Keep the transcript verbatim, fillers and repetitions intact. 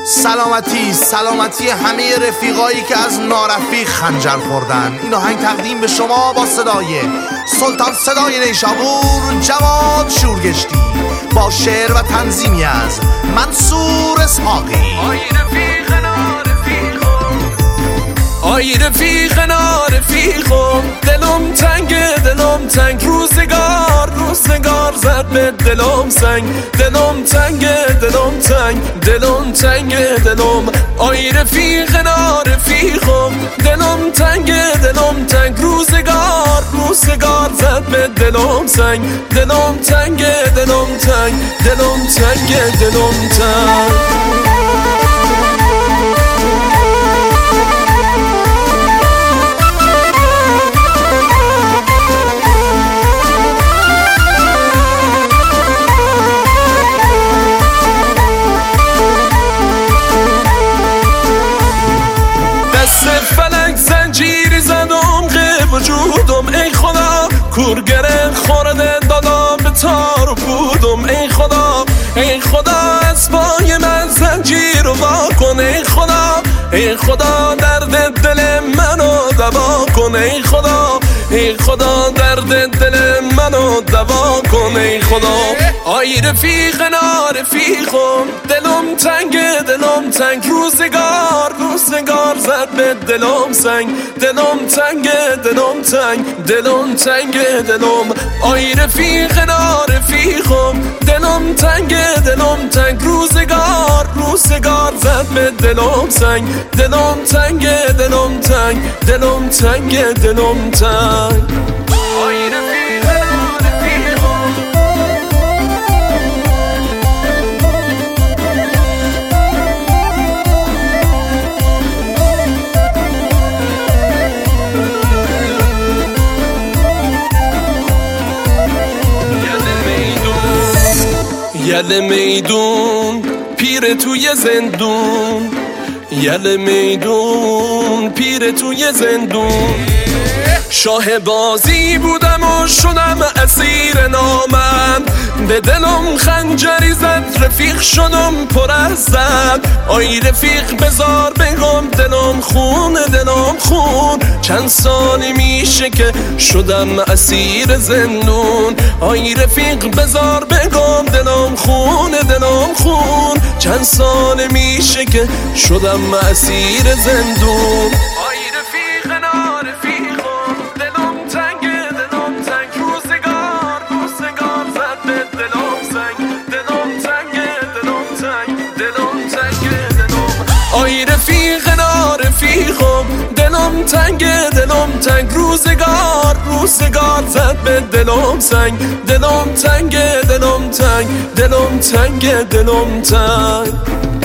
سلامتی سلامتی همه رفیقایی که از نارفیق خنجر خوردن. این آهنگ تقدیم به شما با صدای سلطان صدای نیشابور جواد شورگشتی با شعر و تنظیمی از منصور اسحاقی. آی رفیق نارفیقم، آی رفیق نارفیقم، دلم تنگ دلم تنگ، روزگار روزگار زد به دلم سنگ، دلم تنگ دلم تنگ، دلم تنگ دلم. آی رفیق نارفیقم، دلم تنگ دلم تنگ، روزگار روزگار زد به دلم سنگ، دلم تنگ دلم تنگ، دلم تنگ دلم تنگ. فلک زنجیری زدم غیب وجودم، ای خدا کورگره خورده دادم به تار و پودم، ای خدا ای خدا از پای من زنجیر رو وا کن، ای خدا ای خدا درد دل منو دوا کن، ای خدا ای خدا درد دل منو دوا کن، ای خدا. آی رفیق نارفیقم، دلم تنگ دلم تنگ، روزگار روزگار زد به دلم سنگ، دلم تنگ دلم تنگ، دلم تنگ دلم. آی رفیق نارفیقم، دلم تنگ دلم تنگ، روزگار روزگار زد به دلم سنگ، دلم تنگ دلم تنگ، دلم تنگ دلم تنگ. آی رفیق نارفیقم، یل میدون پیر توی زندون، یل میدون پیر توی زندون. شاه بازی بودم و شدم اسیر نامم، به دلم خنجری زد رفیق شدم پر از زد. آی رفیق بزار بگم دلم خون دلم خون، چند سالی میشه که شدم اسیر زندون. آی رفیق بزار بگم دلم خون دلم خون، چند سال میشه که شدم اسیر زندون. آی رفیق نارفیقم، دلم تنگ دلم تنگ، روزگار روزگار زد به دلم سنگ، دلم تنگ دلم تنگ، دلم تنگ دلم. آی رفیق نارفیقم، دلم تنگ دلم تنگ، روزگار روزگار زد به دلم سنگ، دلم تنگ دلم تنگ، دلم تنگ دلم تنگ.